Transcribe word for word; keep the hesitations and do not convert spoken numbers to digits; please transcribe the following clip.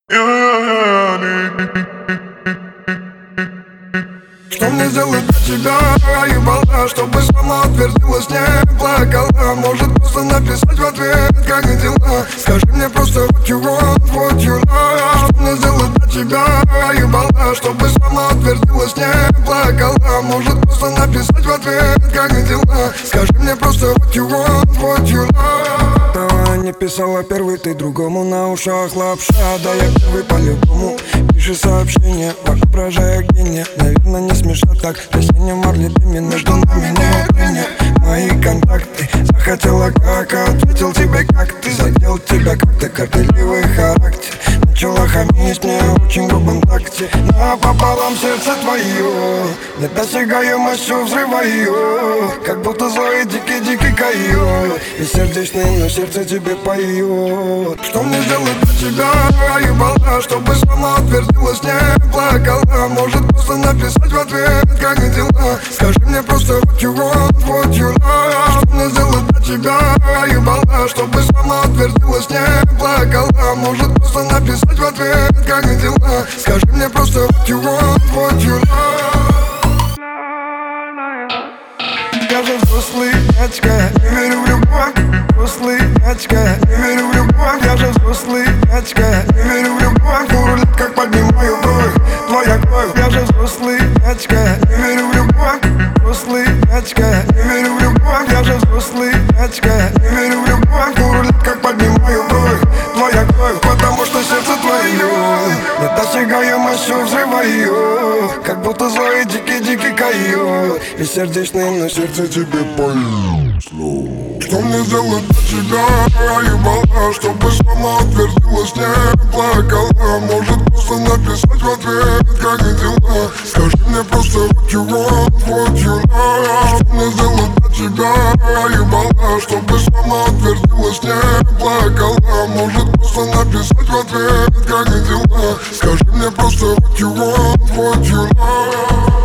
Что мне сделать для тебя, ебала, чтобы сама отвердилась, не плакала? Может просто написать в ответ, как дела? Скажи мне просто what you want, what you love. Что мне сделать для тебя, ебала, чтобы сама отвердилась, не плакала? Может просто написать в ответ, как дела? Скажи мне просто what you want, what you love. Давай не писала первый, ты другому на ушах лапша. Да я первый по-любому. Пиши сообщение, воображая гения. Наверное, не смешно так. Песня Марли, ты между нами не трения. Мои контакты захотела как, ответил тебе как. Ты задел тебя как-то горделивый характер. Начала хамить мне очень грубом такте. Напополам сердце твое, недосягаемостью взрываю. Как будто злой дикий-дикий койот. И сердечный, но сердце тебе поет. Что мне сделать для тебя, ебала, чтобы сама отвердилась, не плакала? Может просто написать в ответ, как дела? Скажи мне просто what you want, what you love. Что мне сделать для тебя, ебала, чтобы сама отвердилась, не плакала? Может просто написать в ответ, как дела? Скажи мне просто what you want, what you love. Я же взрослый дядька, не верю в любовь. Взрослый дядька, не верю в любовь. Я же взрослый дядька, не верю в любовь. Курулит, как поднимаю бровь, твоя кровь. Я же взрослый дядька, не верю в любовь. Взрослый дядька, не верю в любовь. Я же взрослый дядька, не верю в любовь. Курулит, как поднимаю бровь, твоя кровь. Потому что сердце твое недосягаемостью взрываю. Как будто злой дикий-дикий койот. И сердечный, но сердце тебе поет. Что мне сделать для тебя, ебала, чтобы сама отвердилась, не плакала? Может просто написать в ответ, как дела? Скажи мне просто what you want, what you love. Что мне сделать для тебя, ебала, чтобы сама отвердилась, не плакала? Может просто написать в ответ, как дела? Скажи мне просто what you want, what you love.